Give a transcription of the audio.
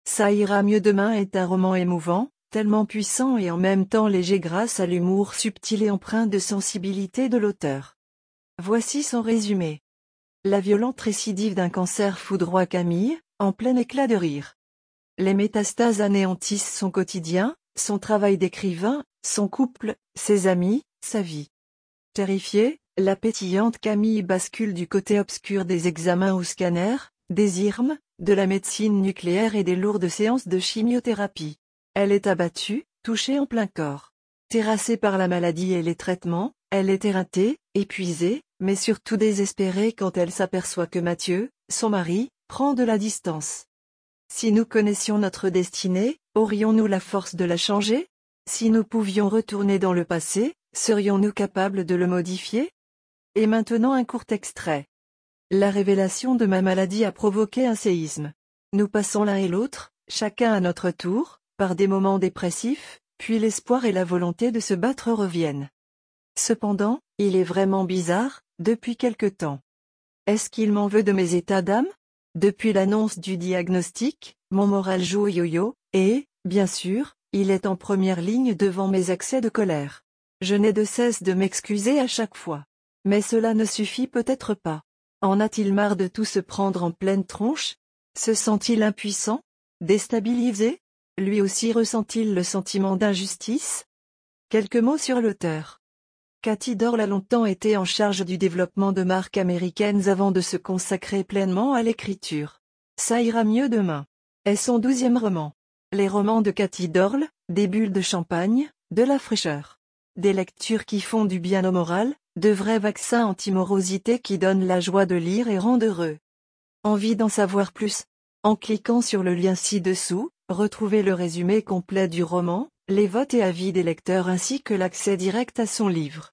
Ça ira mieux demain est un roman émouvant, tellement puissant et en même temps léger grâce à l'humour subtil et empreint de sensibilité de l'auteur. Voici son résumé. La violente récidive d'un cancer foudroie Camille, en plein éclat de rire. Les métastases anéantissent son quotidien, son travail d'écrivain, son couple, ses amis, sa vie. Terrifiée, la pétillante Camille bascule du côté obscur des examens au scanner, des IRM, de la médecine nucléaire et des lourdes séances de chimiothérapie. Elle est abattue, touchée en plein corps. Terrassée par la maladie et les traitements, elle est éreintée, épuisée, mais surtout désespérée quand elle s'aperçoit que Mathieu, son mari, prend de la distance. Si nous connaissions notre destinée, aurions-nous la force de la changer? Si nous pouvions retourner dans le passé, serions-nous capables de le modifier? Et maintenant un court extrait. La révélation de ma maladie a provoqué un séisme. Nous passons l'un et l'autre, chacun à notre tour, par des moments dépressifs, puis l'espoir et la volonté de se battre reviennent. Cependant, il est vraiment bizarre, depuis quelque temps. Est-ce qu'il m'en veut de mes états d'âme? Depuis l'annonce du diagnostic, mon moral joue au yo-yo, et, bien sûr, il est en première ligne devant mes accès de colère. Je n'ai de cesse de m'excuser à chaque fois. Mais cela ne suffit peut-être pas. En a-t-il marre de tout se prendre en pleine tronche? Se sent-il impuissant? Déstabilisé? Lui aussi ressent-il le sentiment d'injustice? Quelques mots sur l'auteur. Katy Doerl a longtemps été en charge du développement de marques américaines avant de se consacrer pleinement à l'écriture. Ça ira mieux demain est son 12e roman. Les romans de Katy Doerl, des bulles de champagne, de la fraîcheur. Des lectures qui font du bien au moral, de vrais vaccins anti-morosité qui donnent la joie de lire et rendent heureux. Envie d'en savoir plus? En cliquant sur le lien ci-dessous, retrouvez le résumé complet du roman, les votes et avis des lecteurs ainsi que l'accès direct à son livre.